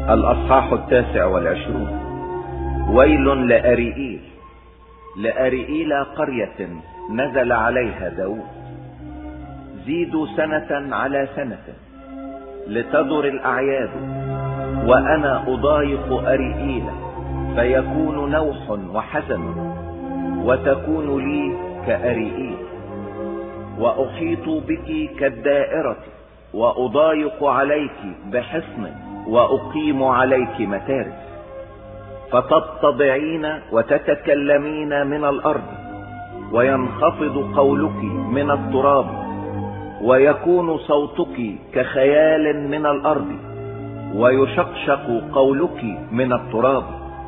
الأصحاح 29. ويل لأريئيل، لأريئيل قرية نزل عليها داود. زيدوا سنة على سنة لتدر الأعياد، وأنا أضايق أريئيل فيكون نوح وحزن، وتكون لي كأريئيل. وأحيط بك كالدائرة، وأضايق عليك بحصن، وأقيم عليك متارس. فتضطضعين وتتكلمين من الأرض، وينخفض قولك من التراب، ويكون صوتك كخيال من الأرض، ويشقشق قولك من التراب،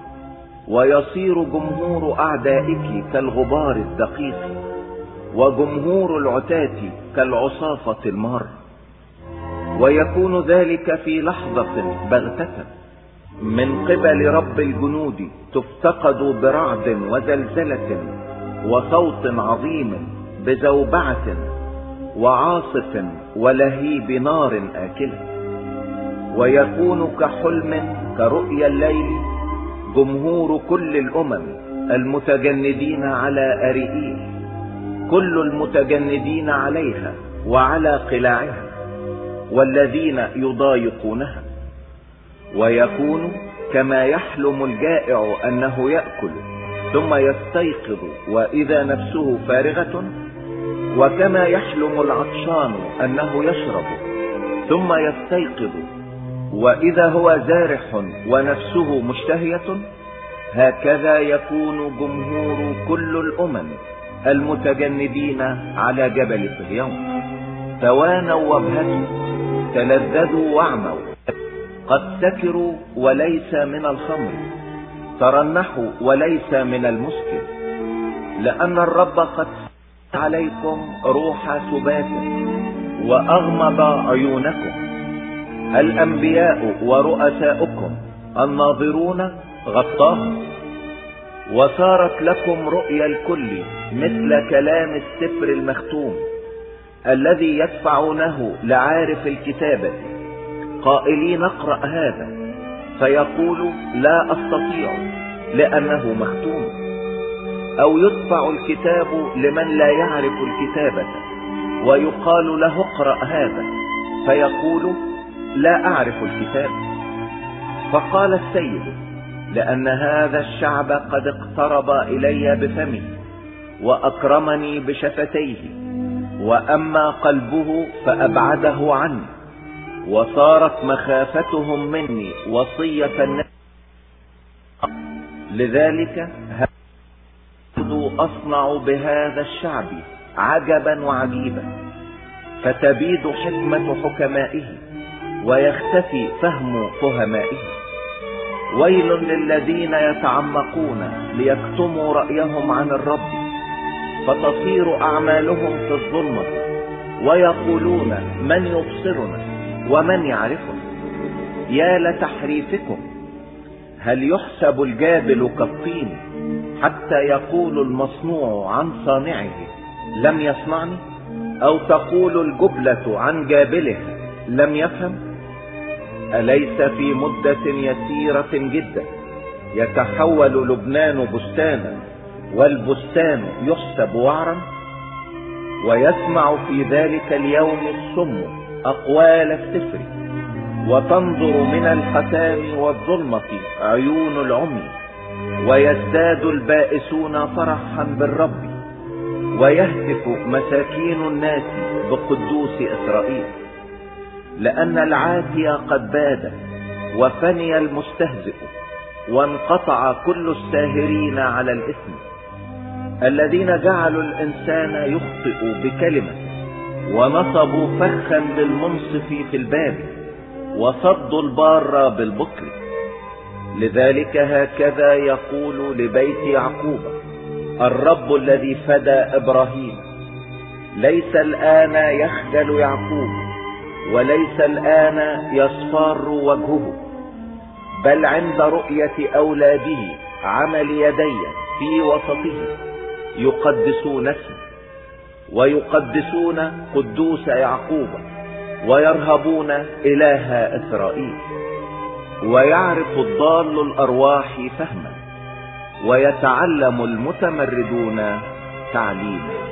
ويصير جمهور أعدائك كالغبار الدقيق، وجمهور العتاة كالعصافة المار. ويكون ذلك في لحظة بغتة من قبل رب الجنود، تفتقد برعد وزلزلة وصوت عظيم بزوبعة وعاصف ولهيب نار آكلة. ويكون كحلم كرؤيا الليل جمهور كل الأمم المتجندين على أريئيل، كل المتجندين عليها وعلى قلاعها، والذين يضايقونها. ويكون كما يحلم الجائع أنه يأكل ثم يستيقظ وإذا نفسه فارغة، وكما يحلم العطشان أنه يشرب ثم يستيقظ وإذا هو زارح ونفسه مشتهية، هكذا يكون جمهور كل الأمم المتجندين على جبل صهيون. توانوا وابهتوا، تلذذوا واعموا، قد سكروا وليس من الخمر، ترنحوا وليس من المسكر، لأن الرب قد عليكم روح سبات وأغمض عيونكم. الأنبياء ورؤساؤكم الناظرون غطاهم، وصارت لكم رؤيا الكل مثل كلام السفر المختوم الذي يدفعونه لعارف الكتابة، قائلين اقرأ هذا، فيقول لا أستطيع لأنه مختوم. أو يدفع الكتاب لمن لا يعرف الكتابة، ويقال له اقرأ هذا، فيقول لا أعرف الكتاب. فقال السيد: لأن هذا الشعب قد اقترب إلي بفمه وأكرمني بشفتيه، وأما قلبه فأبعده عني، وصارت مخافتهم مني وصية الناس. لذلك أصنع بهذا الشعب عجبا وعجيبا، فتبيد حكمة حكمائه ويختفي فهم فهمائه. ويل للذين يتعمقون ليكتموا رأيهم عن الرب، فتصير أعمالهم في الظلمة، ويقولون من يبصرنا ومن يعرفنا. يا لتحريفكم! هل يحسب الجابل كالطين حتى يقول المصنوع عن صانعه لم يصنعني؟ أو تقول الجبلة عن جابلها لم يفهم؟ أليس في مدة يسيرة جدا يتحول لبنان بستانا، والبستان يحسب وعرا؟ ويسمع في ذلك اليوم الصم أقوال السفر، وتنظر من الحسام والظلمة عيون العمي، ويزداد البائسون فرحا بالرب، ويهتف مساكين الناس بقدوس إسرائيل. لأن العاتي قد باد، وفني المستهزئ، وانقطع كل الساهرين على الإثم، الذين جعلوا الإنسان يخطئ بكلمة، ونصبوا فخا للمنصف في الباب، وصدوا البار بالبطل. لذلك هكذا يقول لبيت يعقوب الرب الذي فدى إبراهيم: ليس الآن يخجل يعقوب، وليس الآن يصفار وجهه، بل عند رؤية أولاده عمل يدي في وسطه يقدسون اسمه، ويقدسون قدوس يعقوب، ويرهبون إله إسرائيل. ويعرف الضال الأرواح فهما، ويتعلم المتمردون تعليما.